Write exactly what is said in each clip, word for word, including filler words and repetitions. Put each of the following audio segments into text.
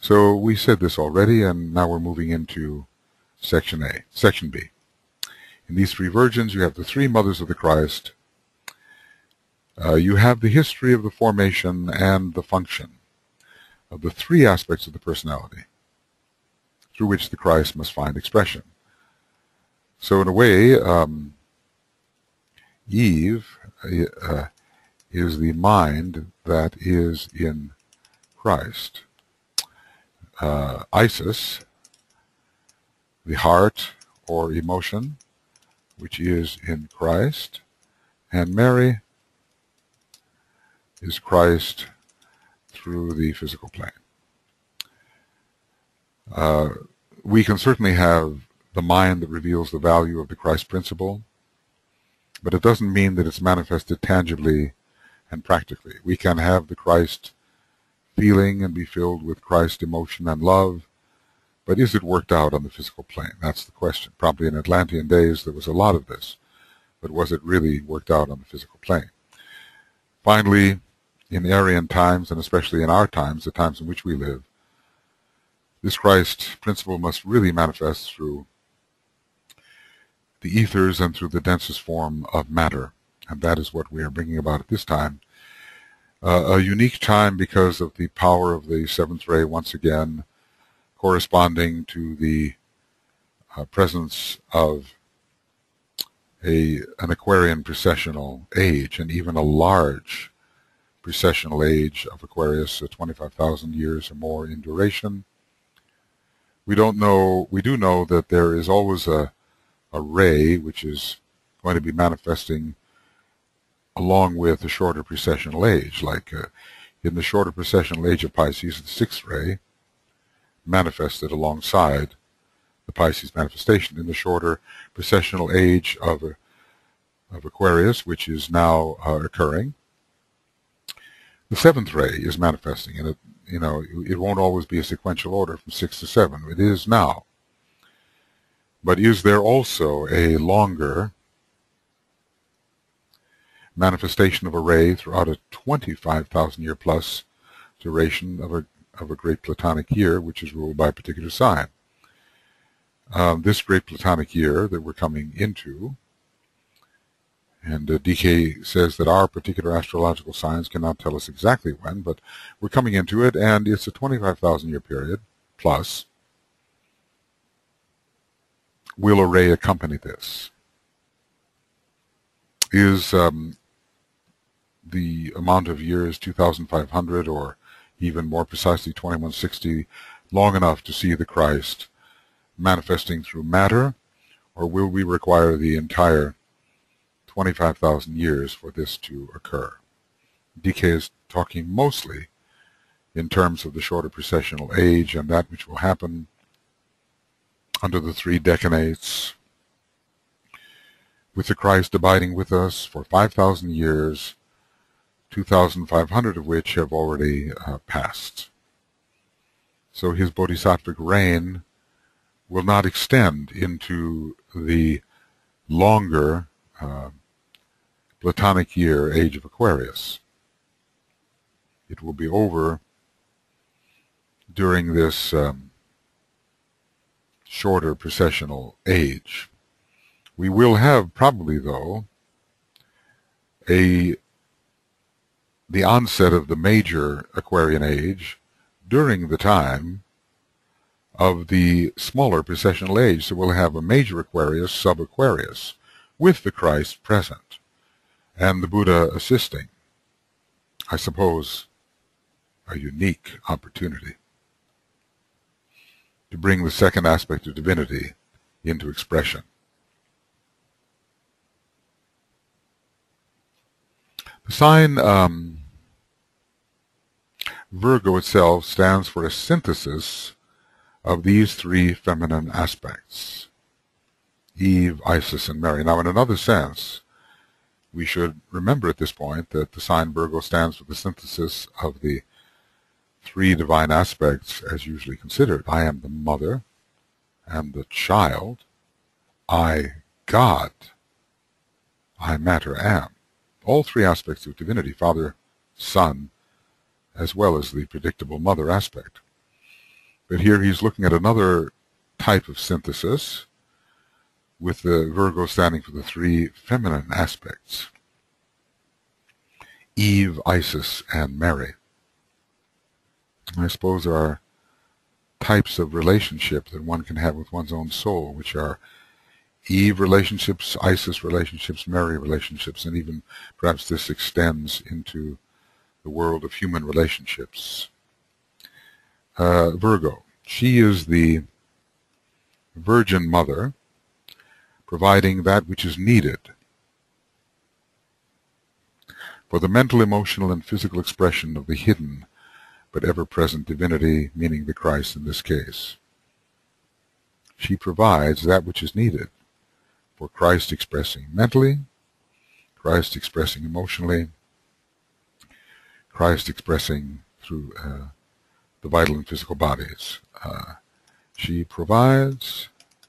So we said this already, and now we're moving into section A, section B. In these three virgins, you have the three mothers of the Christ. Uh, you have the history of the formation and the function of the three aspects of the personality through which the Christ must find expression. So in a way, um, Eve uh, is the mind that is in Christ. Uh, Isis, the heart or emotion, which is in Christ, and Mary is Christ through the physical plane. Uh, we can certainly have the mind that reveals the value of the Christ principle, but it doesn't mean that it's manifested tangibly and practically. We can have the Christ feeling and be filled with Christ emotion and love, but is it worked out on the physical plane? That's the question. Probably in Atlantean days there was a lot of this, but was it really worked out on the physical plane? Finally, in Aryan times, and especially in our times, the times in which we live, this Christ principle must really manifest through the ethers and through the densest form of matter, and that is what we are bringing about at this time. Uh, a unique time because of the power of the seventh ray, once again, corresponding to the uh, presence of a an Aquarian precessional age, and even a large precessional age of Aquarius, uh, twenty-five thousand years or more in duration. We don't know, we do know that there is always a, a ray which is going to be manifesting along with the shorter precessional age. Like uh, in the shorter precessional age of Pisces, the sixth ray manifested alongside the Pisces manifestation. In the shorter precessional age of, uh, of Aquarius, which is now uh, occurring, the seventh ray is manifesting, and it, you know, it won't always be a sequential order from six to seven. It is now. But is there also a longer manifestation of a ray throughout a twenty-five thousand year plus duration of a of a great Platonic year, which is ruled by a particular sign? Um, this great Platonic year that we're coming into, and uh, D K says that our particular astrological signs cannot tell us exactly when, but we're coming into it, and it's a twenty-five thousand year period plus. Will a ray accompany this? Is um, the amount of years two thousand five hundred, or even more precisely twenty-one sixty, long enough to see the Christ manifesting through matter, or will we require the entire twenty-five thousand years for this to occur? D K is talking mostly in terms of the shorter precessional age and that which will happen under the three decanates, with the Christ abiding with us for five thousand years, two thousand five hundred of which have already uh, passed. So his bodhisattvic reign will not extend into the longer uh, Platonic year age of Aquarius. It will be over during this um, shorter precessional age. We will have probably, though, a the onset of the major Aquarian age during the time of the smaller precessional age. So we'll have a major Aquarius, sub-Aquarius, with the Christ present and the Buddha assisting. I suppose a unique opportunity to bring the second aspect of divinity into expression. The sign um, Virgo itself stands for a synthesis of these three feminine aspects: Eve, Isis, and Mary. Now, in another sense, we should remember at this point that the sign Virgo stands for the synthesis of the three divine aspects as usually considered. I am the mother and the child. I, God. I, matter, am. All three aspects of divinity, Father, Son, as well as the predictable mother aspect. But here he's looking at another type of synthesis, with the Virgo standing for the three feminine aspects: Eve, Isis, and Mary. I suppose there are types of relationship that one can have with one's own soul, which are Eve relationships, Isis relationships, Mary relationships, and even perhaps this extends into the world of human relationships. Uh, Virgo, she is the Virgin Mother, providing that which is needed for the mental, emotional, and physical expression of the hidden but ever-present divinity, meaning the Christ in this case. She provides that which is needed for Christ expressing mentally, Christ expressing emotionally, Christ expressing through uh, the vital and physical bodies. Uh, she provides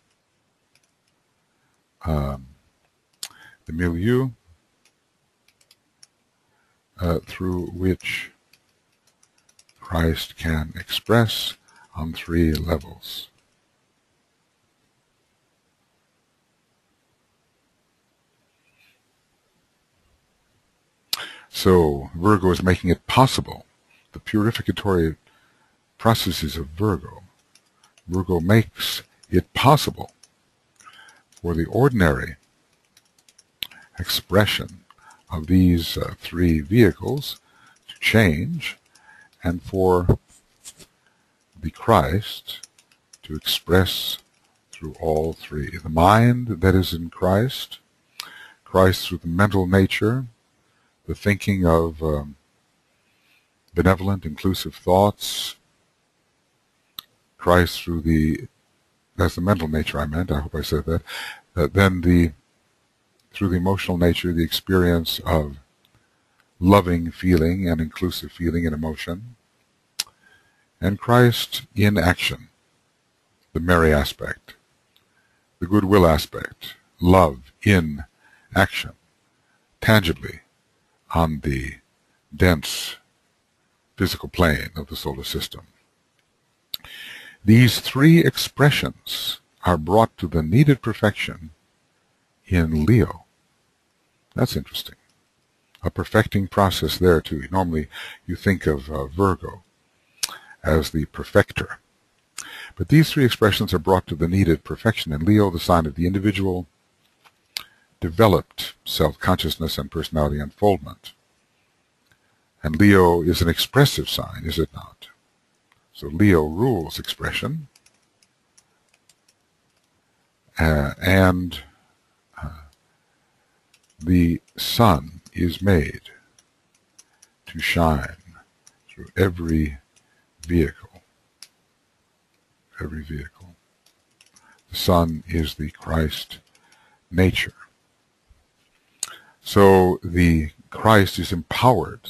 um, the milieu uh, through which Christ can express on three levels. So Virgo is making it possible. The purificatory processes of Virgo. Virgo makes it possible for the ordinary expression of these uh, three vehicles to change, and for the Christ to express through all three. The mind that is in Christ, Christ through the mental nature, the thinking of um, benevolent, inclusive thoughts, Christ through the, that's the mental nature I meant, I hope I said that, uh, then the, through the emotional nature, the experience of loving feeling and inclusive feeling and emotion, and Christ in action, the Mary aspect, the goodwill aspect, love in action, tangibly on the dense physical plane of the solar system. These three expressions are brought to the needed perfection in Leo. That's interesting. A perfecting process there too. Normally you think of uh, Virgo as the perfecter. But these three expressions are brought to the needed perfection in Leo, the sign of the individual, developed self-consciousness and personality unfoldment. And Leo is an expressive sign, is it not? So Leo rules expression, uh, and uh, the sun is made to shine through every vehicle, every vehicle. The sun is the Christ nature. So the Christ is empowered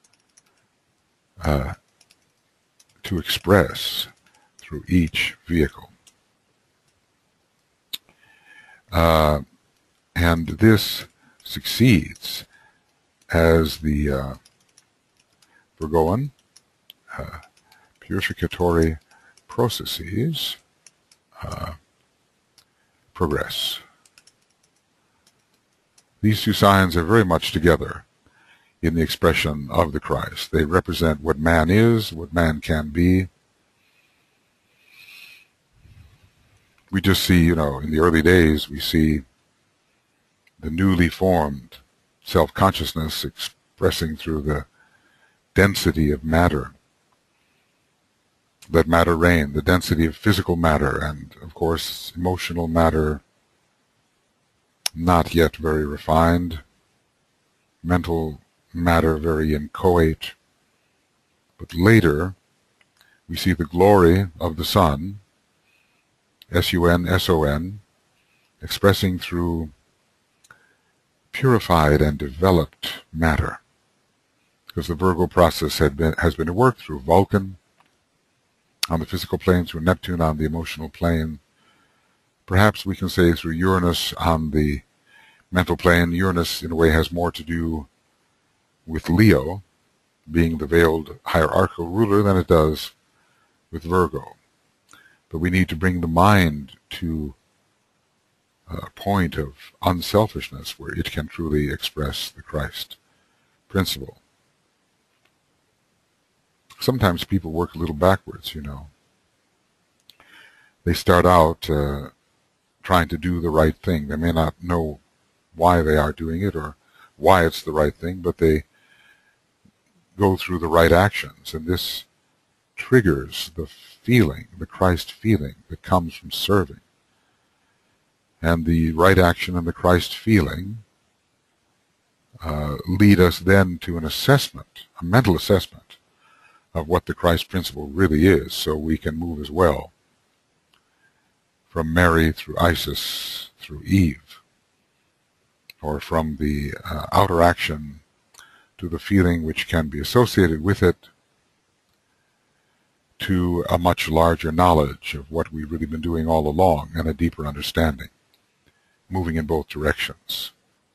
uh, to express through each vehicle. Uh, and this succeeds as the uh, Virgoan uh, purificatory processes uh, progress. These two signs are very much together in the expression of the Christ. They represent what man is, what man can be. We just see, you know, in the early days, we see the newly formed self-consciousness expressing through the density of matter. Let matter reign, the density of physical matter, and of course emotional matter, not yet very refined, mental matter very inchoate. But later we see the glory of the sun, S U N, S O N, expressing through purified and developed matter, because the Virgo process had been, has been worked through Vulcan on the physical plane, through Neptune on the emotional plane, perhaps we can say through Uranus on the mental plane. Uranus in a way has more to do with Leo being the veiled hierarchical ruler than it does with Virgo. but we need to bring the mind to a point of unselfishness where it can truly express the Christ principle. Sometimes people work a little backwards, you know. They start out uh, trying to do the right thing. They may not know why they are doing it or why it's the right thing, but they go through the right actions, and this triggers the feeling, the Christ feeling that comes from serving. And the right action and the Christ feeling uh, lead us then to an assessment, a mental assessment of what the Christ principle really is, so we can move as well from Mary through Isis through Eve, or from the uh, outer action to the feeling which can be associated with it, to a much larger knowledge of what we've really been doing all along and a deeper understanding, moving in both directions.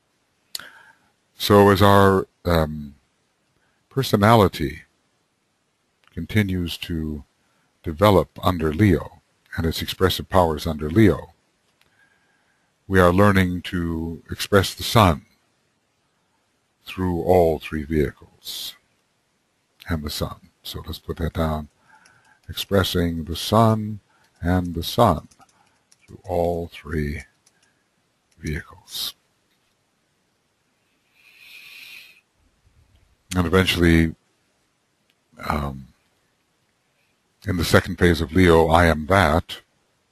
So as our um, personality continues to develop under Leo and its expressive powers under Leo, we are learning to express the sun through all three vehicles and the sun. So let's put that down. Expressing the sun and the sun through all three vehicles. And eventually, um, in the second phase of Leo, I am that,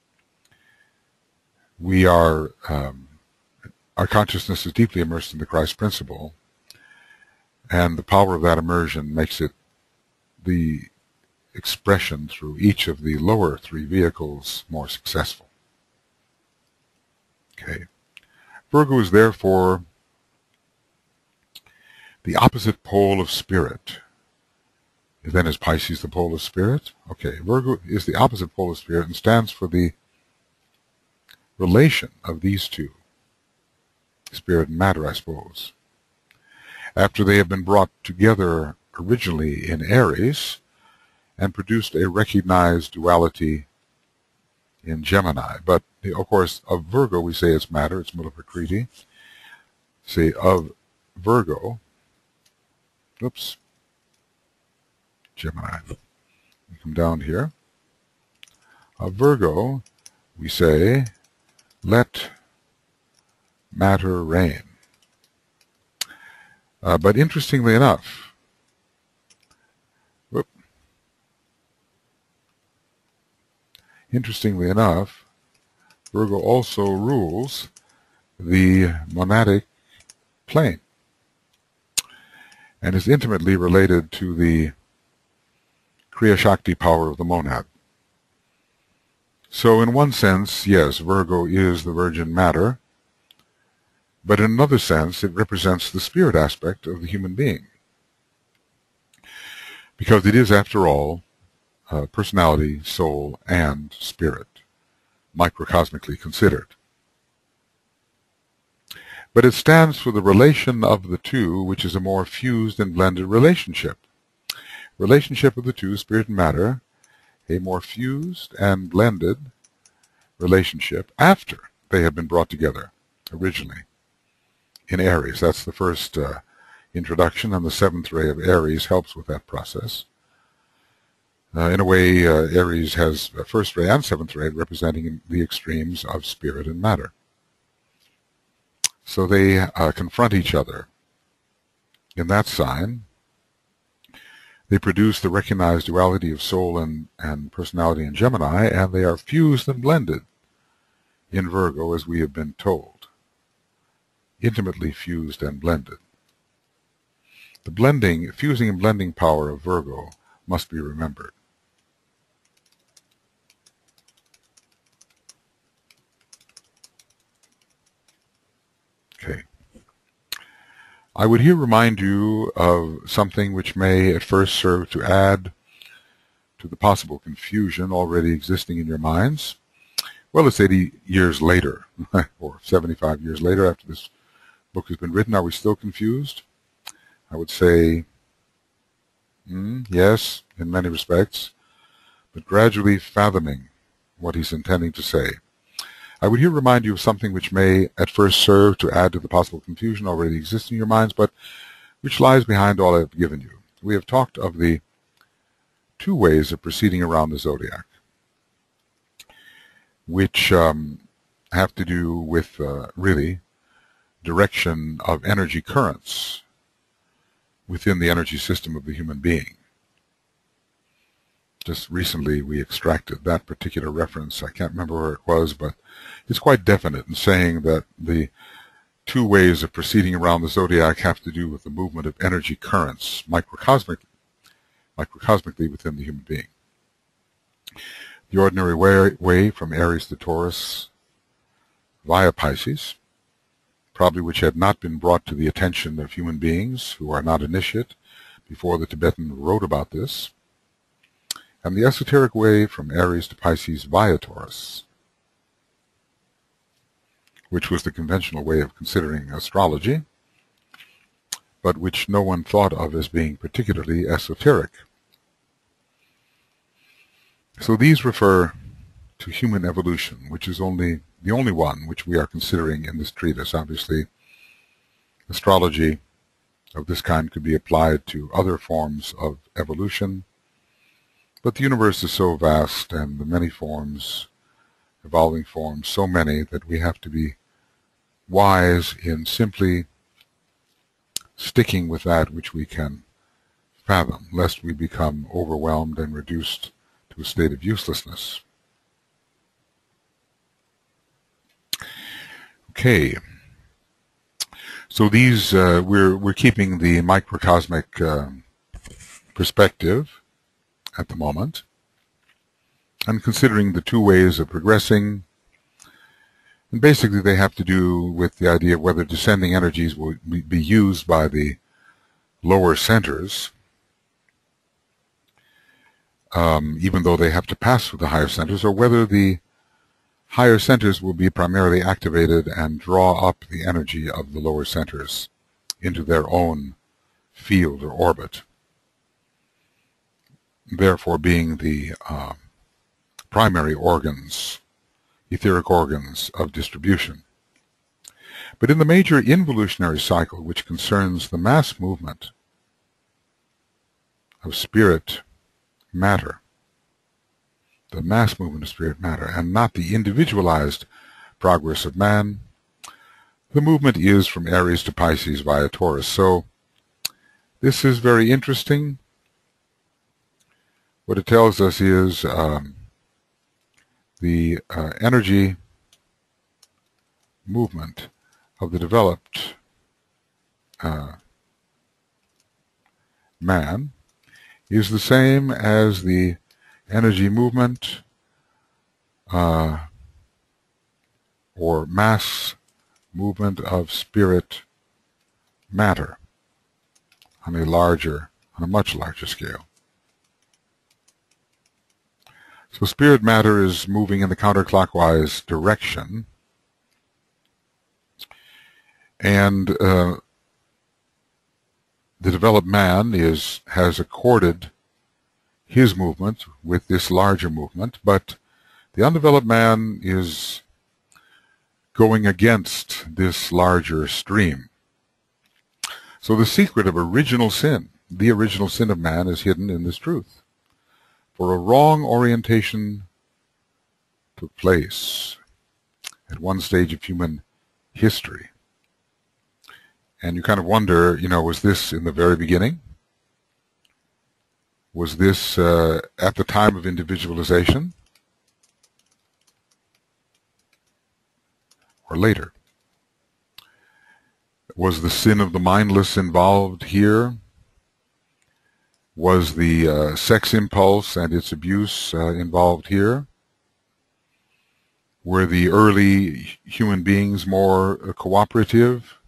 we are, um, our consciousness is deeply immersed in the Christ principle, and the power of that immersion makes it the expression through each of the lower three vehicles more successful. Okay. Virgo is therefore the opposite pole of spirit. Then is Pisces the pole of spirit? Okay, Virgo is the opposite pole of spirit and stands for the relation of these two, spirit and matter, I suppose. After they have been brought together originally in Aries and produced a recognized duality in Gemini. But, of course, of Virgo we say it's matter, it's Mula-Prakriti. See, of Virgo, oops, Gemini. We come down here. Of Virgo, we say, let matter reign. Uh, but interestingly enough, whoop, interestingly enough, Virgo also rules the monadic plane and is intimately related to the Kriya Shakti power of the monad. So in one sense, yes, Virgo is the virgin matter, but in another sense, it represents the spirit aspect of the human being. Because it is, after all, uh, personality, soul, and spirit, microcosmically considered. But it stands for the relation of the two, which is a more fused and blended relationship. Relationship of the two, spirit and matter, a more fused and blended relationship after they have been brought together originally in Aries. That's the first uh, introduction, and the seventh ray of Aries helps with that process. Uh, in a way, uh, Aries has a first ray and seventh ray representing the extremes of spirit and matter. So they uh, confront each other in that sign. They produce the recognized duality of soul and, and personality in Gemini, and they are fused and blended in Virgo, as we have been told. Intimately fused and blended. The blending, fusing and blending power of Virgo must be remembered. Okay. I would here remind you of something which may at first serve to add to the possible confusion already existing in your minds. Well, it's eighty years later, or seventy-five years later after this book has been written. Are we still confused? I would say, mm, yes, in many respects, but gradually fathoming what he's intending to say. I would here remind you of something which may at first serve to add to the possible confusion already existing in your minds, but which lies behind all I have given you. We have talked of the two ways of proceeding around the zodiac, which um, have to do with, uh, really, direction of energy currents within the energy system of the human being. Just recently we extracted that particular reference. I can't remember where it was, but it's quite definite in saying that the two ways of proceeding around the zodiac have to do with the movement of energy currents microcosmic, microcosmically within the human being. The ordinary way, way from Aries to Taurus via Pisces, probably which had not been brought to the attention of human beings who are not initiate before the Tibetan wrote about this, and the esoteric way from Aries to Pisces via Taurus, which was the conventional way of considering astrology, but which no one thought of as being particularly esoteric. So these refer to human evolution, which is only the only one which we are considering in this treatise. Obviously, astrology of this kind could be applied to other forms of evolution, but the universe is so vast and the many forms, evolving forms, so many that we have to be wise in simply sticking with that which we can fathom, lest we become overwhelmed and reduced to a state of uselessness. Okay, so these uh, we're we're keeping the microcosmic uh, perspective at the moment, and considering the two ways of progressing. And basically they have to do with the idea of whether descending energies will be used by the lower centers, um, even though they have to pass through the higher centers, or whether the higher centers will be primarily activated and draw up the energy of the lower centers into their own field or orbit, therefore being the uh, primary organs, etheric organs of distribution. But in the major involutionary cycle, which concerns the mass movement of spirit matter, the mass movement of spirit matter, and not the individualized progress of man, the movement is from Aries to Pisces via Taurus. So this is very interesting. What it tells us is um, the uh, energy movement of the developed uh, man is the same as the energy movement uh, or mass movement of spirit matter on a larger, on a much larger scale. So spirit matter is moving in the counterclockwise direction, and uh, the developed man is has accorded his movement with this larger movement, but the undeveloped man is going against this larger stream. So the secret of original sin, the original sin of man, is hidden in this truth. For a wrong orientation took place at one stage of human history. And you kind of wonder, you know, was this in the very beginning? Was this uh, at the time of individualization? Or later? Was the sin of the mindless involved here? Was the uh, sex impulse and its abuse uh, involved here? Were the early human beings more uh, cooperative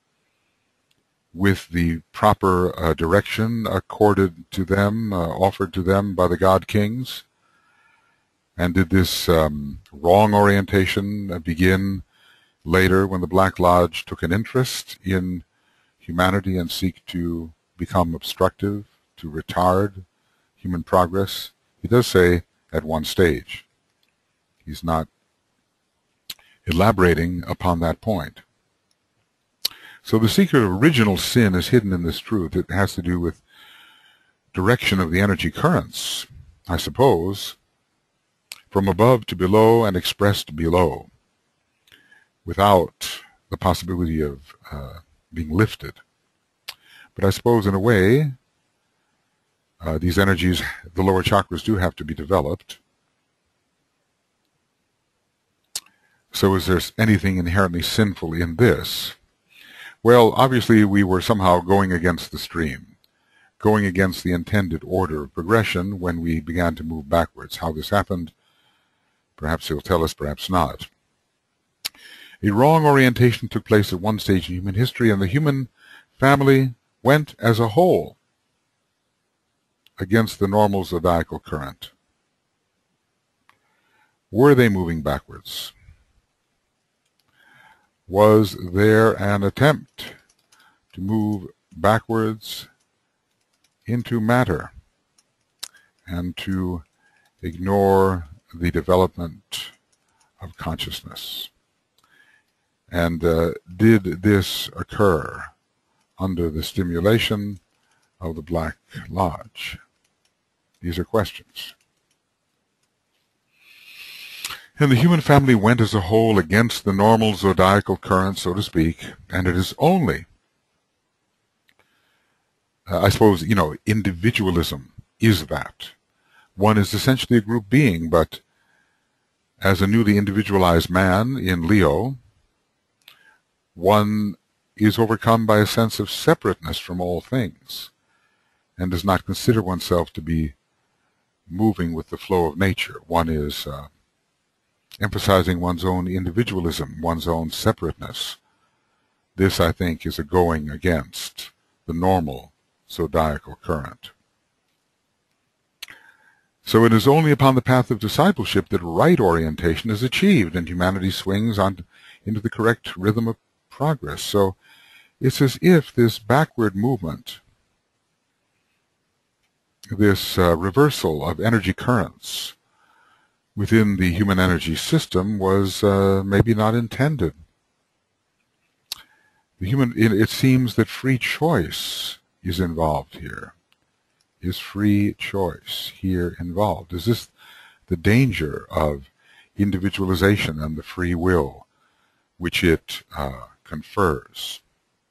with the proper uh, direction accorded to them, uh, offered to them by the God Kings? And did this um, wrong orientation uh, begin later when the Black Lodge took an interest in humanity and seek to become obstructive, to retard human progress? He does say at one stage. He's not elaborating upon that point. So the secret of original sin is hidden in this truth. It has to do with direction of the energy currents, I suppose, from above to below and expressed below, without the possibility of uh, being lifted. But I suppose in a way, uh, these energies, the lower chakras, do have to be developed. So is there anything inherently sinful in this? Well, obviously we were somehow going against the stream, going against the intended order of progression when we began to move backwards. How this happened, perhaps he'll tell us, perhaps not. A wrong orientation took place at one stage in human history, and the human family went as a whole against the normal zodiacal current. Were they moving backwards? Was there an attempt to move backwards into matter and to ignore the development of consciousness? And uh, did this occur under the stimulation of the Black Lodge? These are questions. And the human family went as a whole against the normal zodiacal current, so to speak, and it is only, uh, I suppose, you know, individualism is that. One is essentially a group being, but as a newly individualized man in Leo, one is overcome by a sense of separateness from all things and does not consider oneself to be moving with the flow of nature. One is uh, emphasizing one's own individualism, one's own separateness. This, I think, is a going against the normal zodiacal current. So it is only upon the path of discipleship that right orientation is achieved and humanity swings on into the correct rhythm of progress. So it's as if this backward movement, this uh, reversal of energy currents within the human energy system was uh, maybe not intended. The human, it, it seems that free choice is involved here. Is free choice here involved? Is this the danger of individualization and the free will which it uh, confers?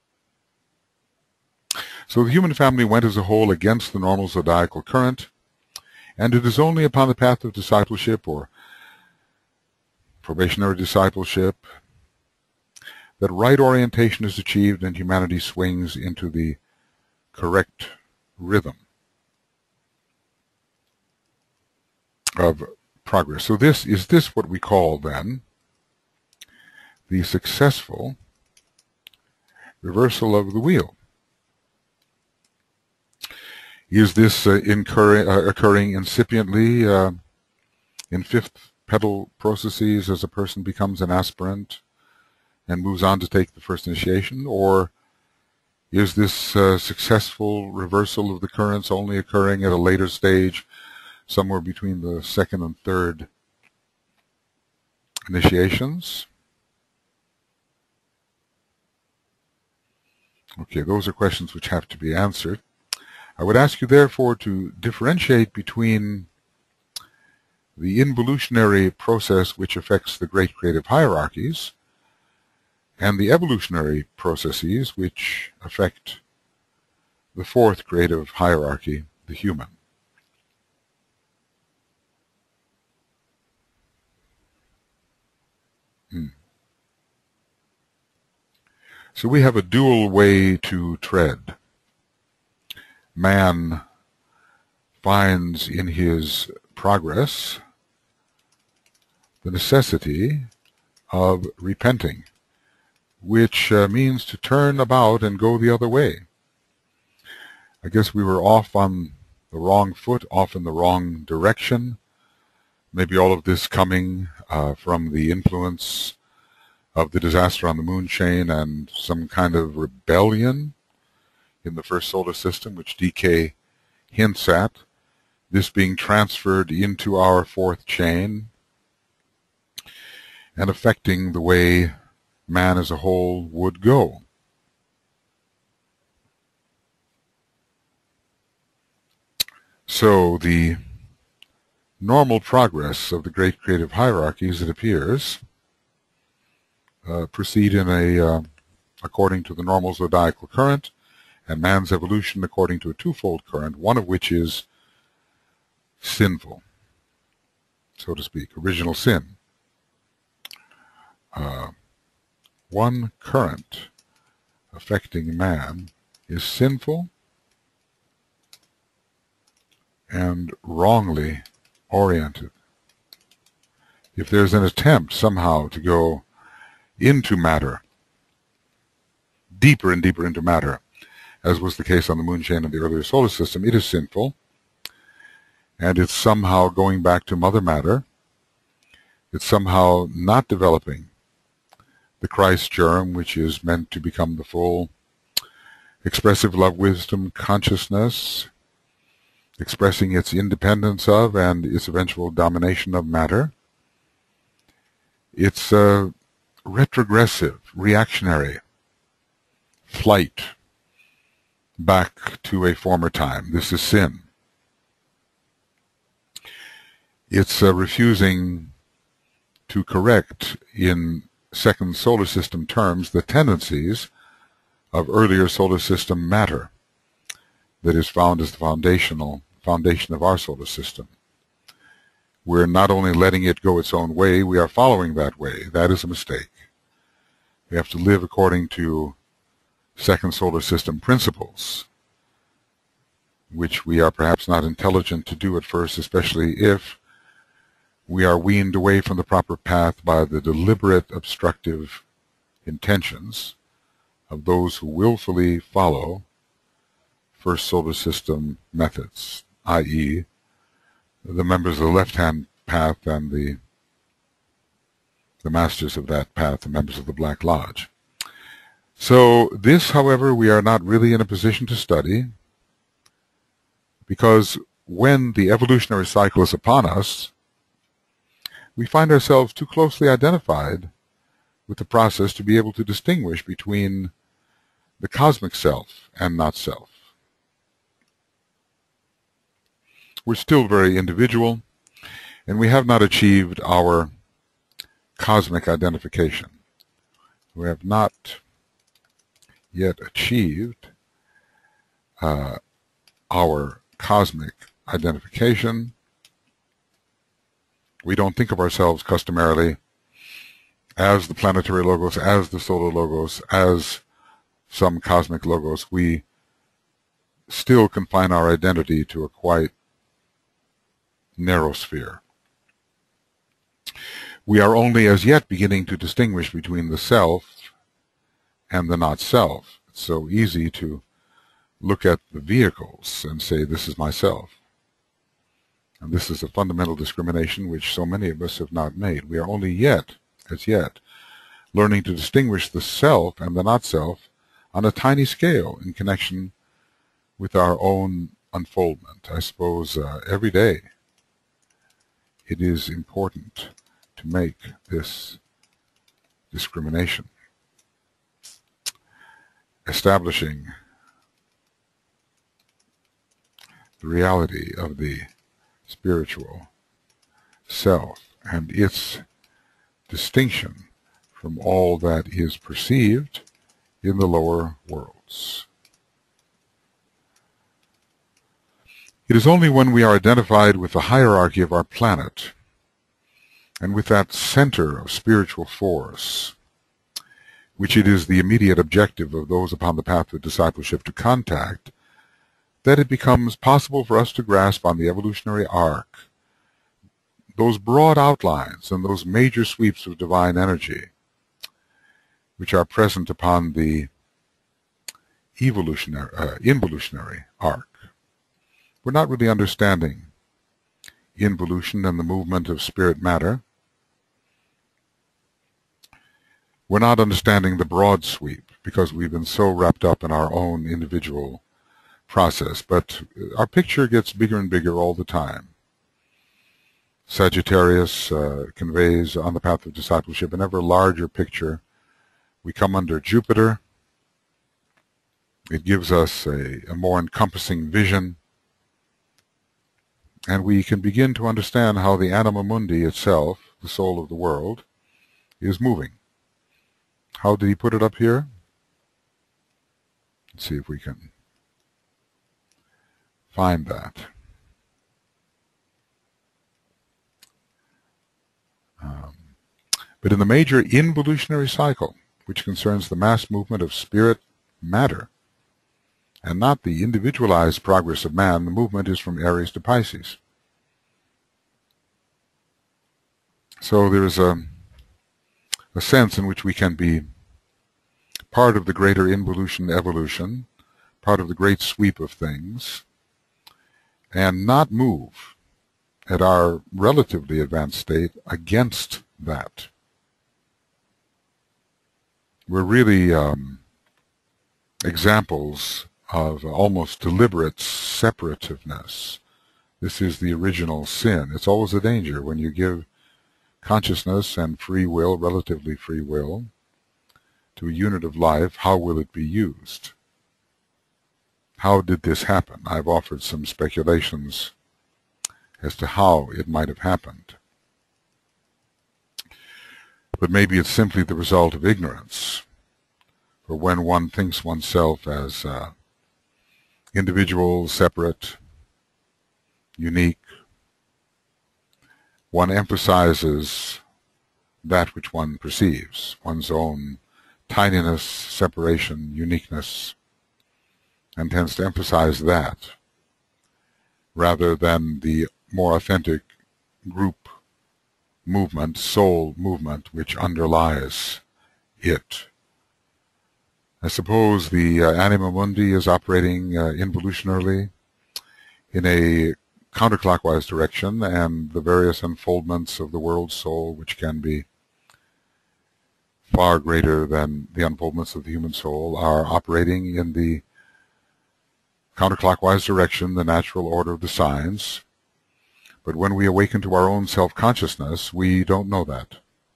So the human family went as a whole against the normal zodiacal current, and it is only upon the path of discipleship or probationary discipleship that right orientation is achieved and humanity swings into the correct rhythm of progress. So this is this what we call then the successful reversal of the wheel. Is this uh, incurring, uh, occurring incipiently uh, in fifth pedal processes as a person becomes an aspirant and moves on to take the first initiation? Or is this uh, successful reversal of the currents only occurring at a later stage, somewhere between the second and third initiations? Okay, those are questions which have to be answered. I would ask you, therefore, to differentiate between the involutionary process which affects the great creative hierarchies and the evolutionary processes which affect the fourth creative hierarchy, the human. Hmm. So we have a dual way to tread. Man finds in his progress the necessity of repenting, which uh, means to turn about and go the other way. I guess we were off on the wrong foot, off in the wrong direction. Maybe all of this coming uh, from the influence of the disaster on the moon chain and some kind of rebellion in the first solar system, which D K hints at, this being transferred into our fourth chain. and affecting the way man as a whole would go. So the normal progress of the great creative hierarchies, it appears, uh, proceed in a uh, according to the normal zodiacal current, and man's evolution according to a twofold current, one of which is sinful, so to speak, original sin. Uh, one current affecting man is sinful and wrongly oriented. If there's an attempt somehow to go into matter, deeper and deeper into matter, as was the case on the moon chain of the earlier solar system, it is sinful, and it's somehow going back to mother matter. It's somehow not developing the Christ germ, which is meant to become the full expressive love, wisdom, consciousness, expressing its independence of and its eventual domination of matter. It's a retrogressive, reactionary flight back to a former time. This is sin. It's uh, refusing to correct in second solar system terms the tendencies of earlier solar system matter that is found as the foundational foundation of our solar system. We're not only letting it go its own way, we are following that way. That is a mistake. We have to live according to second solar system principles, which we are perhaps not intelligent to do at first, especially if we are weaned away from the proper path by the deliberate obstructive intentions of those who willfully follow first solar system methods, that is the members of the left-hand path and the the masters of that path, the members of the Black Lodge. So this, however, we are not really in a position to study, because when the evolutionary cycle is upon us, we find ourselves too closely identified with the process to be able to distinguish between the cosmic self and not self. We're still very individual, and we have not achieved our cosmic identification. We have not yet achieved uh, our cosmic identification. We don't think of ourselves customarily as the planetary logos, as the solar logos, as some cosmic logos. We still confine our identity to a quite narrow sphere. We are only as yet beginning to distinguish between the self and the not self. It's so easy to look at the vehicles and say, this is myself. And this is a fundamental discrimination which so many of us have not made. We are only yet, as yet, learning to distinguish the self and the not self on a tiny scale in connection with our own unfoldment. I suppose uh, every day it is important to make this discrimination, establishing the reality of the spiritual self and its distinction from all that is perceived in the lower worlds. It is only when we are identified with the hierarchy of our planet and with that center of spiritual force, which it is the immediate objective of those upon the path of discipleship to contact, that it becomes possible for us to grasp on the evolutionary arc those broad outlines and those major sweeps of divine energy which are present upon the evolutionary, uh, involutionary arc. We're not really understanding involution and the movement of spirit matter. We're not understanding the broad sweep because we've been so wrapped up in our own individual process, but our picture gets bigger and bigger all the time. Sagittarius uh, conveys on the path of discipleship an ever larger picture. We come under Jupiter. It gives us a, a more encompassing vision, and we can begin to understand how the anima mundi itself, the soul of the world, is moving. How did he put it up here? Let's see if we can find that. Um, but in the major involutionary cycle, which concerns the mass movement of spirit matter, and not the individualized progress of man, the movement is from Aries to Pisces. So there is a, a sense in which we can be part of the greater involution evolution, part of the great sweep of things, and not move at our relatively advanced state against that. We're really um, examples of almost deliberate separativeness. This is the original sin. It's always a danger when you give consciousness and free will, relatively free will, to a unit of life. How will it be used? How did this happen? I've offered some speculations as to how it might have happened. But maybe it's simply the result of ignorance. For when one thinks oneself as uh, individual, separate, unique, one emphasizes that which one perceives, one's own tininess, separation, uniqueness, and tends to emphasize that rather than the more authentic group movement, soul movement, which underlies it. I suppose the uh, anima mundi is operating uh, involutionarily in a counterclockwise direction, and the various unfoldments of the world soul, which can be far greater than the unfoldments of the human soul, are operating in the counterclockwise direction, the natural order of the signs. But when we awaken to our own self-consciousness, we don't know that.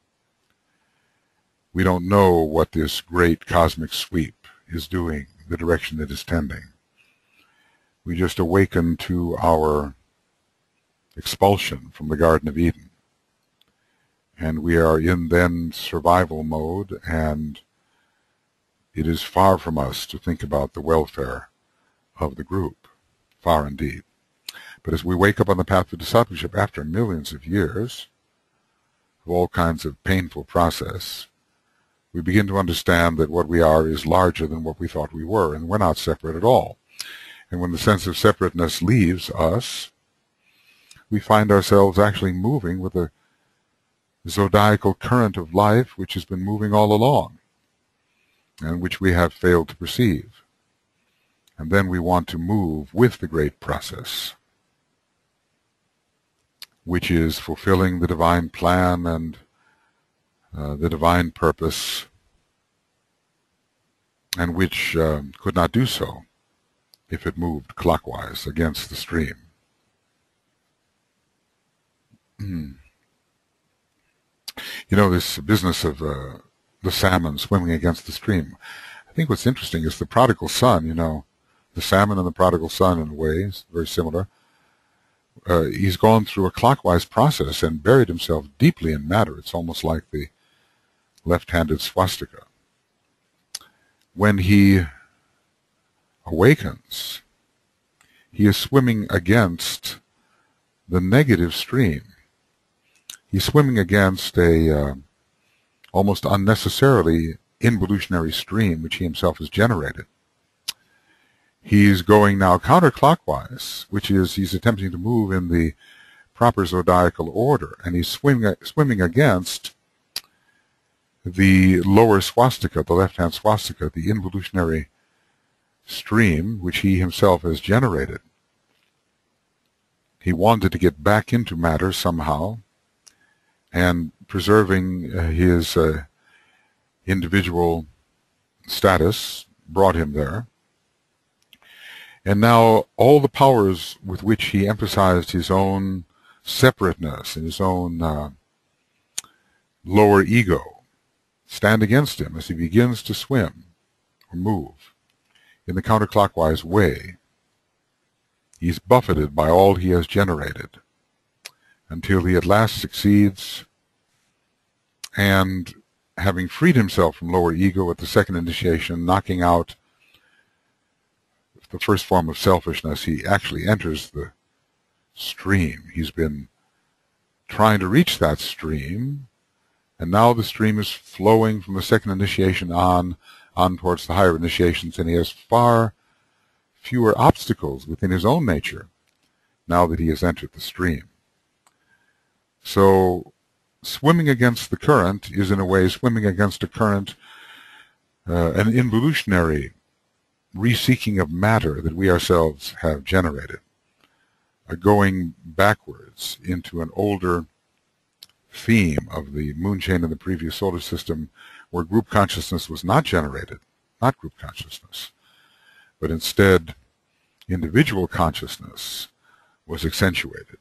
We don't know what this great cosmic sweep is doing, the direction it is tending. We just awaken to our expulsion from the Garden of Eden. And we are in then survival mode, and it is far from us to think about the welfare of the group. Far indeed. But as we wake up on the path of discipleship after millions of years of all kinds of painful process, we begin to understand that what we are is larger than what we thought we were, and we're not separate at all. And when the sense of separateness leaves us, we find ourselves actually moving with a zodiacal current of life which has been moving all along, and which we have failed to perceive. And then we want to move with the great process, which is fulfilling the divine plan and uh, the divine purpose, and which uh, could not do so if it moved clockwise against the stream. You know, this business of uh, the salmon swimming against the stream. I think what's interesting is the prodigal son, you know, the salmon and the prodigal son in a way is very similar. Uh, he's gone through a clockwise process and buried himself deeply in matter. It's almost like the left-handed swastika. When he awakens, he is swimming against the negative stream. He's swimming against a uh, almost unnecessarily involutionary stream which he himself has generated. He's going now counterclockwise, which is he's attempting to move in the proper zodiacal order, and he's swimming, swimming against the lower swastika, the left-hand swastika, the involutionary stream which he himself has generated. He wanted to get back into matter somehow, and preserving uh, his uh, individual status brought him there. And now all the powers with which he emphasized his own separateness and his own uh, lower ego stand against him as he begins to swim or move in the counterclockwise way. He's buffeted by all he has generated until he at last succeeds, and having freed himself from lower ego at the second initiation, knocking out the first form of selfishness, he actually enters the stream. He's been trying to reach that stream, and now the stream is flowing from the second initiation on, on towards the higher initiations, and he has far fewer obstacles within his own nature now that he has entered the stream. So swimming against the current is in a way swimming against a current, uh, an involutionary reseeking of matter that we ourselves have generated, a going backwards into an older theme of the moon chain in the previous solar system, where group consciousness was not generated, not group consciousness, but instead individual consciousness was accentuated.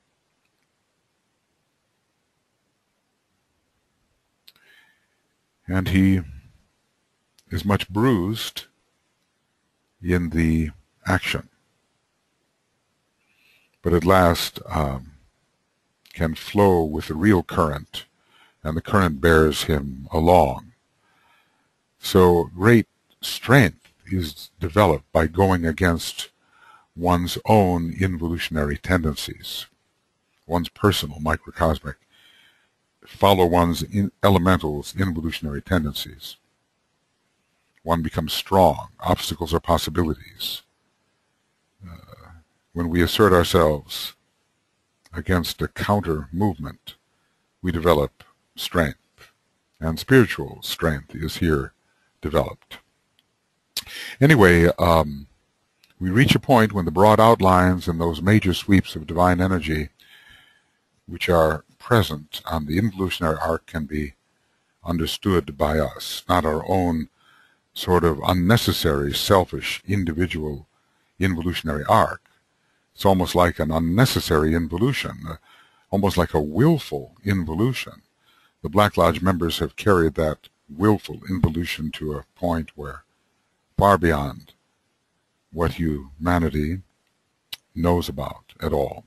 And he is much bruised in the action, but at last um, can flow with the real current, and the current bears him along. So great strength is developed by going against one's own involutionary tendencies, one's personal microcosmic, follow one's in elementals involutionary tendencies. One becomes strong. Obstacles are possibilities. Uh, when we assert ourselves against a counter movement, we develop strength, and spiritual strength is here developed. Anyway, um, we reach a point when the broad outlines and those major sweeps of divine energy which are present on the involutionary arc can be understood by us, not our own sort of unnecessary, selfish, individual involutionary arc. It's almost like an unnecessary involution, uh, almost like a willful involution. The Black Lodge members have carried that willful involution to a point where far beyond what humanity knows about at all.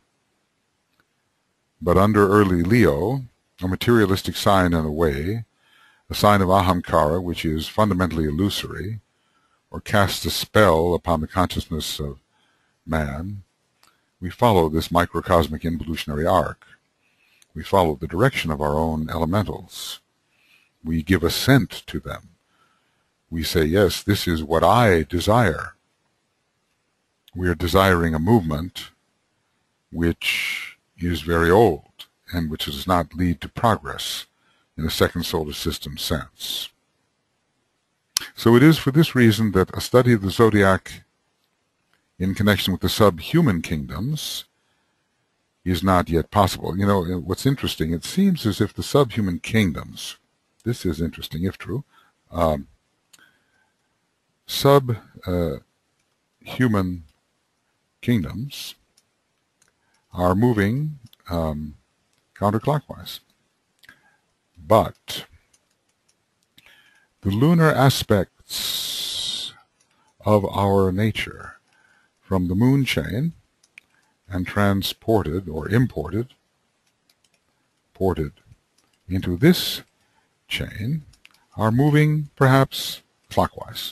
But under early Leo, a materialistic sign in a way, a sign of Ahamkara, which is fundamentally illusory, or casts a spell upon the consciousness of man, we follow this microcosmic involutionary arc. We follow the direction of our own elementals. We give assent to them. We say, yes, this is what I desire. We are desiring a movement which is very old and which does not lead to progress in a second solar system sense. So it is for this reason that a study of the zodiac in connection with the subhuman kingdoms is not yet possible. You know, what's interesting, it seems as if the subhuman kingdoms, this is interesting if true, um, subhuman uh, kingdoms are moving um, counterclockwise. But the lunar aspects of our nature from the moon chain and transported or imported ported into this chain are moving perhaps clockwise.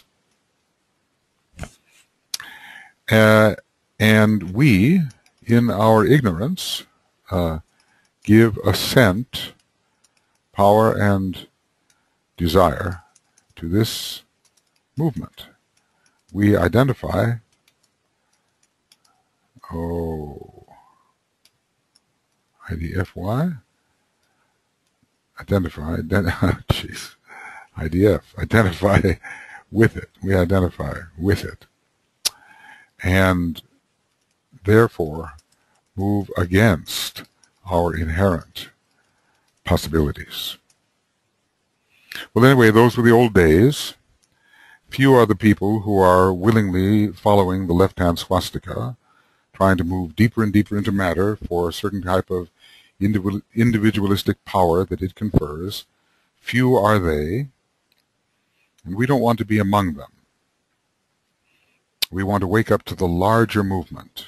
Uh, and we, in our ignorance, uh, give assent, power, and desire to this movement. We identify, oh, I D F Y, identify, ident jeez, I D F, identify with it. We identify with it. And therefore move against our inherent possibilities. Well, anyway, those were the old days. Few are the people who are willingly following the left-hand swastika trying to move deeper and deeper into matter for a certain type of individualistic power that it confers. Few are they, and we don't want to be among them. We want to wake up to the larger movement.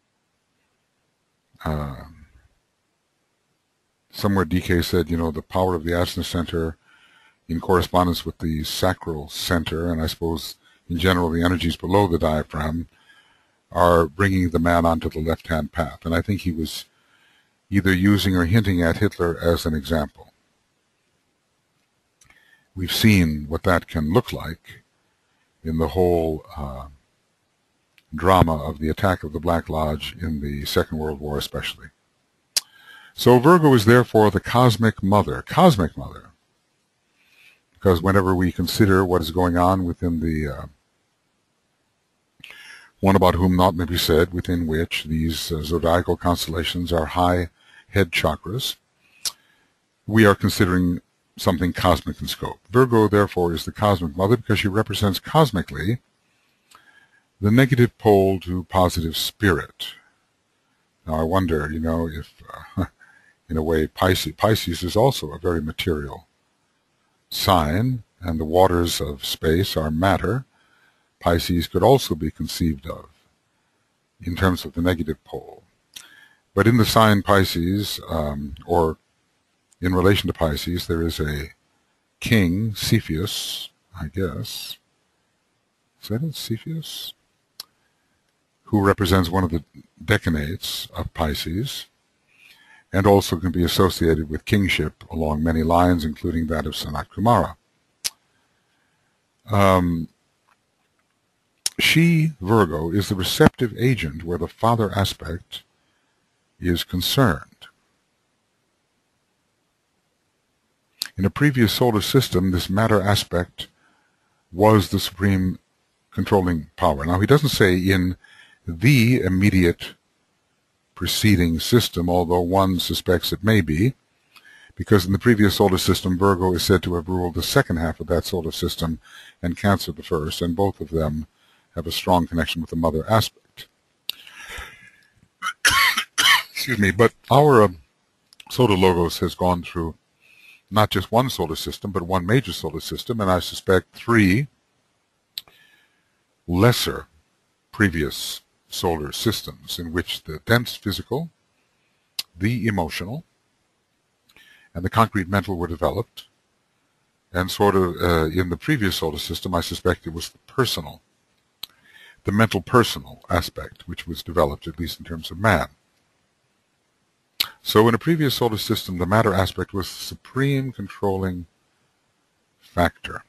Uh, somewhere D K said, you know, the power of the Ajna center in correspondence with the sacral center, and I suppose in general the energies below the diaphragm, are bringing the man onto the left-hand path. And I think he was either using or hinting at Hitler as an example. We've seen what that can look like in the whole uh, drama of the attack of the Black Lodge in the Second World War especially. So Virgo is therefore the cosmic mother, cosmic mother, because whenever we consider what is going on within the uh, one about whom naught may be said, within which these uh, zodiacal constellations are high head chakras, we are considering something cosmic in scope. Virgo, therefore, is the cosmic mother because she represents cosmically the negative pole to positive spirit. Now, I wonder, you know, if, uh, in a way, Pisces, Pisces is also a very material sign, and the waters of space are matter. Pisces could also be conceived of in terms of the negative pole. But in the sign Pisces, um, or in relation to Pisces, there is a king, Cepheus, I guess. Is that it, Cepheus? Who represents one of the decanates of Pisces, and also can be associated with kingship along many lines, including that of Sanat Kumara. Um, she, Virgo, is the receptive agent where the father aspect is concerned. In a previous solar system, this matter aspect was the supreme controlling power. Now, he doesn't say in the immediate preceding system, although one suspects it may be, because in the previous solar system, Virgo is said to have ruled the second half of that solar system and Cancer the first, and both of them have a strong connection with the mother aspect. Excuse me, but our uh, Solar Logos has gone through not just one solar system, but one major solar system, and I suspect three lesser previous solar systems in which the dense physical, the emotional, and the concrete mental were developed. And sort of uh, in the previous solar system, I suspect it was the personal, the mental personal aspect, which was developed, at least in terms of man. So in a previous solar system, the matter aspect was the supreme controlling factor.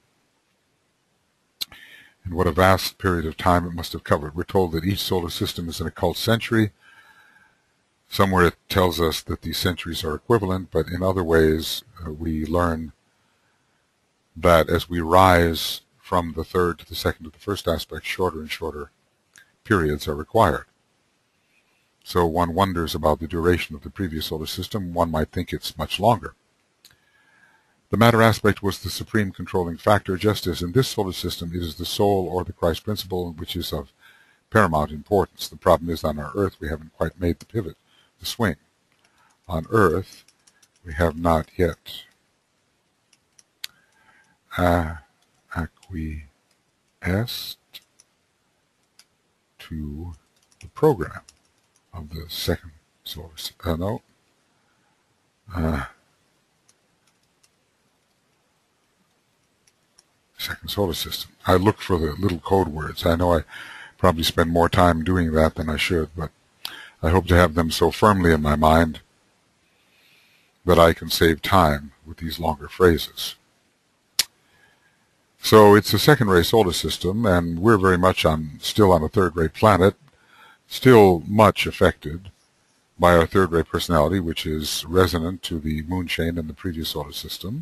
And what a vast period of time it must have covered. We're told that each solar system is an occult century. Somewhere it tells us that these centuries are equivalent, but in other ways uh, we learn that as we rise from the third to the second to the first aspect, shorter and shorter periods are required. So one wonders about the duration of the previous solar system. One might think it's much longer. The matter aspect was the supreme controlling factor, just as in this solar system it is the soul or the Christ principle, which is of paramount importance. The problem is on our Earth we haven't quite made the pivot, the swing. On Earth we have not yet uh, acquiesced to the program of the second solar system. Uh, no. Uh, second solar system. I look for the little code words. I know I probably spend more time doing that than I should, but I hope to have them so firmly in my mind that I can save time with these longer phrases. So it's a second-rate solar system, and we're very much on still on a third-rate planet, still much affected by our third-rate personality, which is resonant to the moon chain in the previous solar system.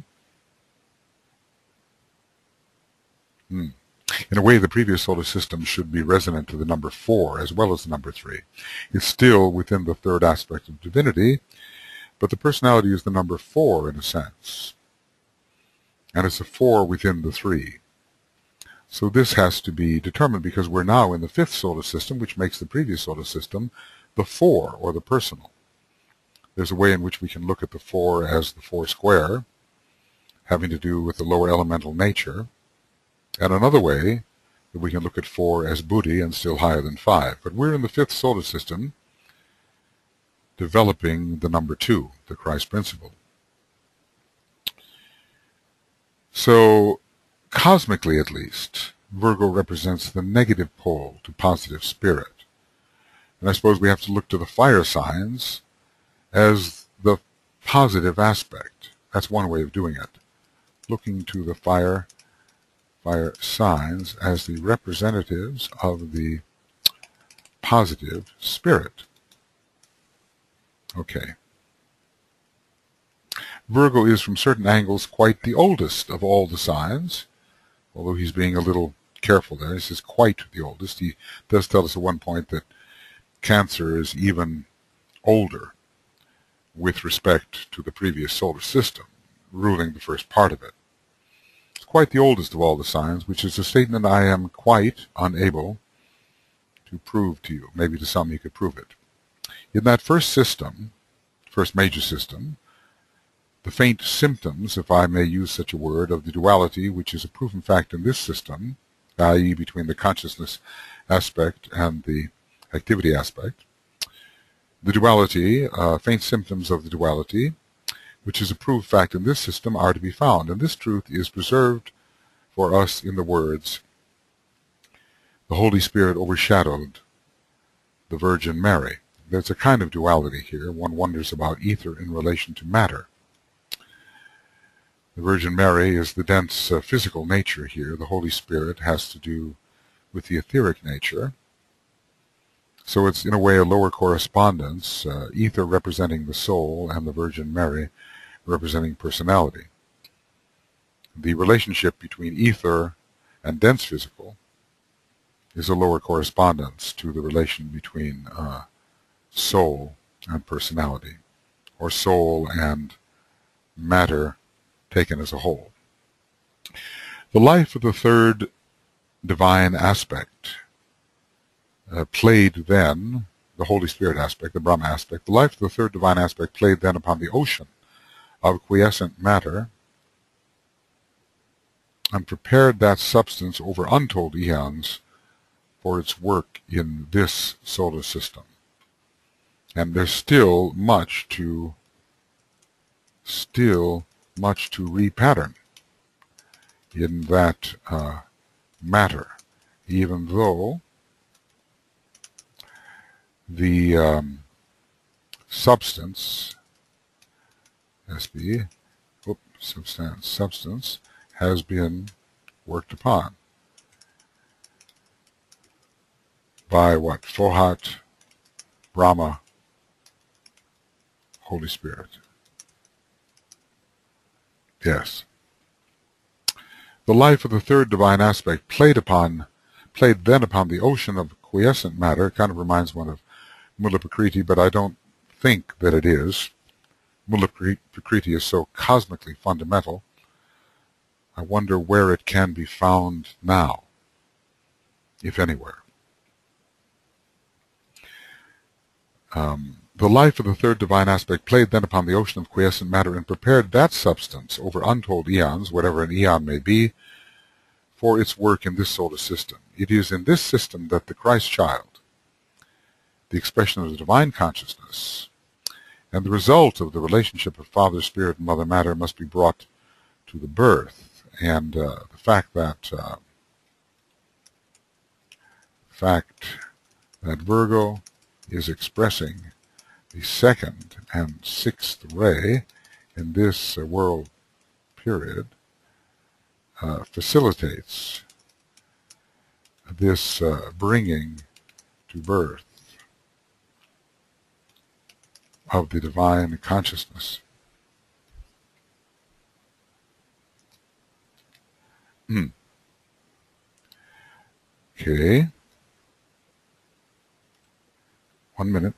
Hmm. In a way, the previous solar system should be resonant to the number four as well as the number three. It's still within the third aspect of divinity, but the personality is the number four in a sense. And it's a four within the three. So this has to be determined because we're now in the fifth solar system, which makes the previous solar system the four, or the personal. There's a way in which we can look at the four as the four square, having to do with the lower elemental nature, and another way that we can look at four as Buddhi and still higher than five. But we're in the fifth solar system, developing the number two, the Christ principle. So, cosmically at least, Virgo represents the negative pole to positive spirit. And I suppose we have to look to the fire signs as the positive aspect. That's one way of doing it. Looking to the fire, fire signs as the representatives of the positive spirit. Okay. Virgo is from certain angles quite the oldest of all the signs, although he's being a little careful there. He says quite the oldest. He does tell us at one point that Cancer is even older with respect to the previous solar system, ruling the first part of it. It's quite the oldest of all the signs, which is a statement I am quite unable to prove to you. Maybe to some you could prove it. In that first system, first major system, the faint symptoms, if I may use such a word, of the duality, which is a proven fact in this system, that is between the consciousness aspect and the activity aspect, the duality, uh, faint symptoms of the duality, which is a proved fact in this system, are to be found. And this truth is preserved for us in the words, the Holy Spirit overshadowed the Virgin Mary. There's a kind of duality here. One wonders about ether in relation to matter. The Virgin Mary is the dense uh, physical nature here. The Holy Spirit has to do with the etheric nature. So it's in a way a lower correspondence, uh, ether representing the soul and the Virgin Mary representing personality. The relationship between ether and dense physical is a lower correspondence to the relation between uh, soul and personality, or soul and matter taken as a whole. The life of the third divine aspect uh, played then, the Holy Spirit aspect, the Brahma aspect, the life of the third divine aspect played then upon the ocean of quiescent matter and prepared that substance over untold eons for its work in this solar system. And there's still much to, still much to repattern in that uh, matter, even though the um, substance, S B, oops, substance, substance has been worked upon by what? Fohat, Brahma, Holy Spirit. Yes. The life of the third divine aspect played upon, played then upon the ocean of quiescent matter. It kind of reminds one of Mulla Prakriti, but I don't think that it is. Mulla Prakriti is so cosmically fundamental. I wonder where it can be found now, if anywhere. Um, the life of the third divine aspect played then upon the ocean of quiescent matter and prepared that substance over untold eons, whatever an eon may be, for its work in this solar system. It is in this system that the Christ child, the expression of the divine consciousness, and the result of the relationship of Father Spirit and Mother Matter must be brought to the birth. And uh, the fact that uh, fact that Virgo is expressing the second and sixth ray in this uh, world period uh, facilitates this uh, bringing to birth of the divine consciousness. Hmm. Okay. One minute.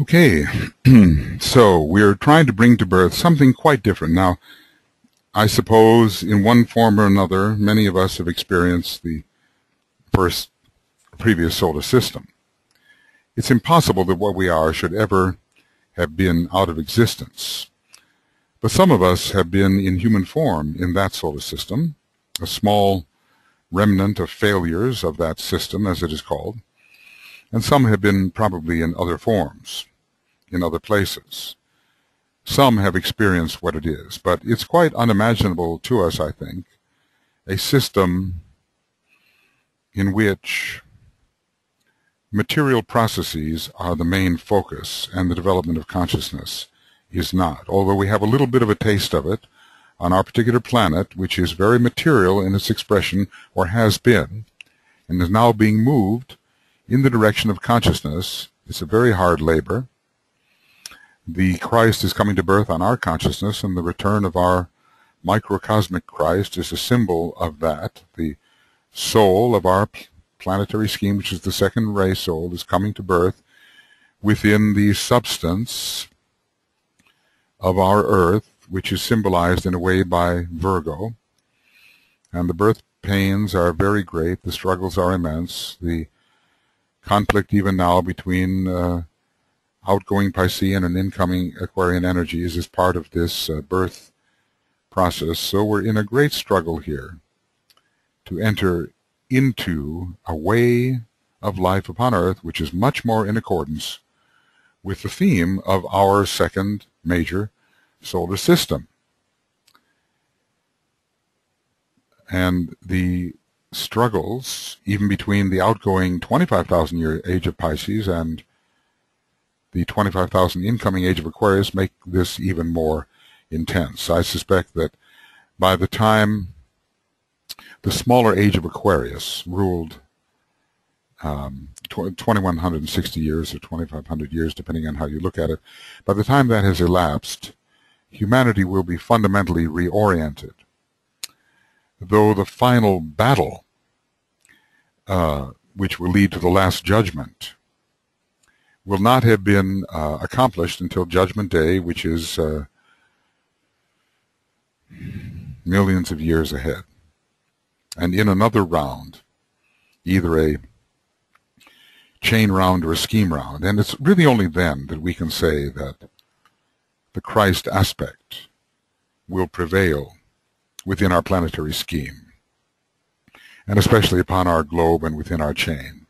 Okay, so we're trying to bring to birth something quite different. Now, I suppose in one form or another, many of us have experienced the first previous solar system. It's impossible that what we are should ever have been out of existence. But some of us have been in human form in that solar system, a small remnant of failures of that system, as it is called, and some have been probably in other forms, in other places. Some have experienced what it is, but it's quite unimaginable to us, I think, a system in which material processes are the main focus and the development of consciousness is not. Although we have a little bit of a taste of it on our particular planet, which is very material in its expression, or has been, and is now being moved in the direction of consciousness. It's a very hard labor. The Christ is coming to birth on our consciousness, and the return of our microcosmic Christ is a symbol of that. The soul of our planetary scheme, which is the second ray soul, is coming to birth within the substance of our earth, which is symbolized in a way by Virgo. And the birth pains are very great, the struggles are immense, the conflict even now between uh, outgoing Piscean and incoming Aquarian energies is part of this uh, birth process. So we're in a great struggle here to enter into a way of life upon Earth which is much more in accordance with the theme of our second major solar system. And the struggles, even between the outgoing twenty-five thousand year age of Pisces and the twenty-five thousand incoming age of Aquarius, make this even more intense. I suspect that by the time the smaller age of Aquarius ruled um, twenty-one sixty years or twenty-five hundred years, depending on how you look at it, by the time that has elapsed, humanity will be fundamentally reoriented. Though the final battle, uh, which will lead to the Last Judgment, will not have been uh, accomplished until Judgment Day, which is uh, millions of years ahead. And in another round, either a chain round or a scheme round, and it's really only then that we can say that the Christ aspect will prevail within our planetary scheme, and especially upon our globe and within our chain.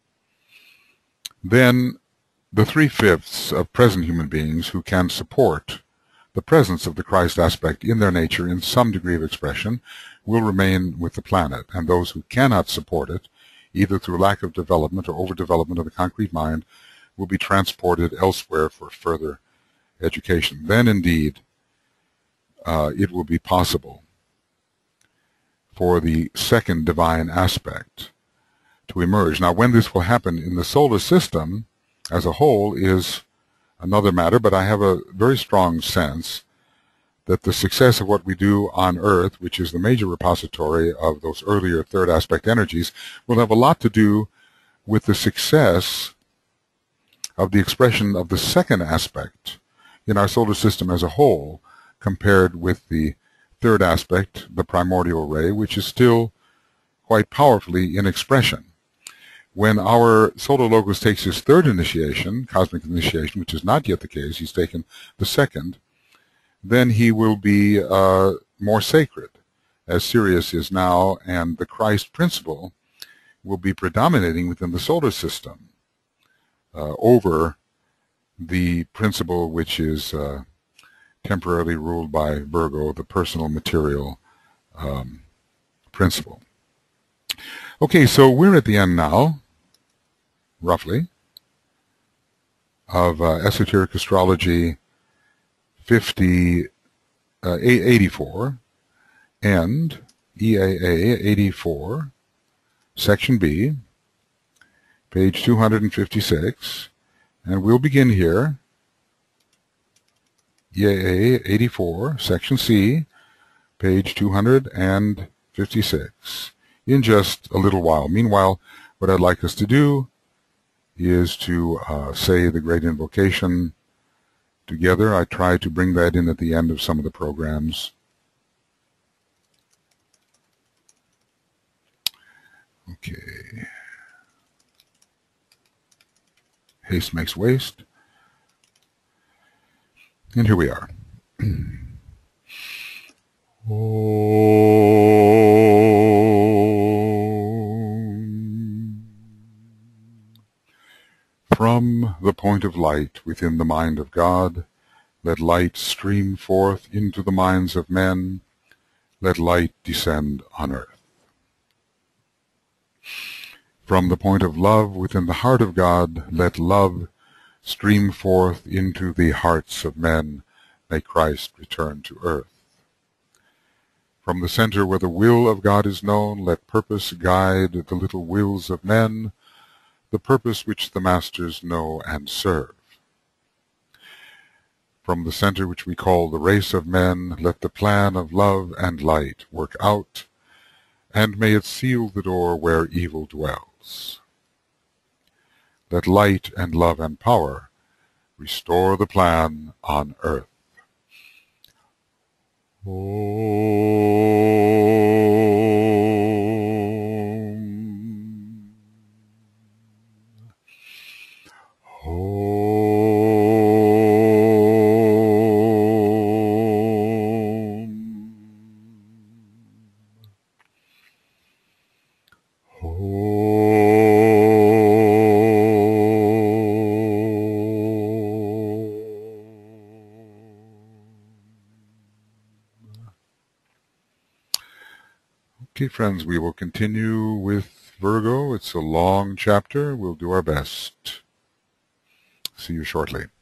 Then the three-fifths of present human beings who can support the presence of the Christ aspect in their nature in some degree of expression will remain with the planet, and those who cannot support it, either through lack of development or overdevelopment of the concrete mind, will be transported elsewhere for further education. Then indeed uh, it will be possible for the second divine aspect to emerge. Now, when this will happen in the solar system as a whole is another matter, but I have a very strong sense that the success of what we do on Earth, which is the major repository of those earlier third aspect energies, will have a lot to do with the success of the expression of the second aspect in our solar system as a whole, compared with the third aspect, the primordial ray, which is still quite powerfully in expression. When our solar logos takes his third initiation, cosmic initiation, which is not yet the case, he's taken the second, then he will be uh, more sacred, as Sirius is now, and the Christ principle will be predominating within the solar system uh, over the principle which is uh, temporarily ruled by Virgo, the personal material um, principle. Okay, so we're at the end now, roughly, of uh, Esoteric Astrology fifty, uh, eighty-four, and E A A eighty-four, Section B, page two hundred fifty-six, and we'll begin here. E A A eighty-four, Section C, page two hundred fifty-six, in just a little while. Meanwhile, what I'd like us to do is to uh, say the great invocation together. I try to bring that in at the end of some of the programs. Okay. Haste makes waste. And here we are. Om. From the point of light within the mind of God, let light stream forth into the minds of men. Let light descend on earth. From the point of love within the heart of God, let love stream forth into the hearts of men. May Christ return to earth. From the center where the will of God is known, let purpose guide the little wills of men, the purpose which the masters know and serve. From the center which we call the race of men, let the plan of love and light work out, and may it seal the door where evil dwells. Let light and love and power restore the plan on earth. Om. Om. Okay, friends, we will continue with Virgo. It's a long chapter. We'll do our best. See you shortly.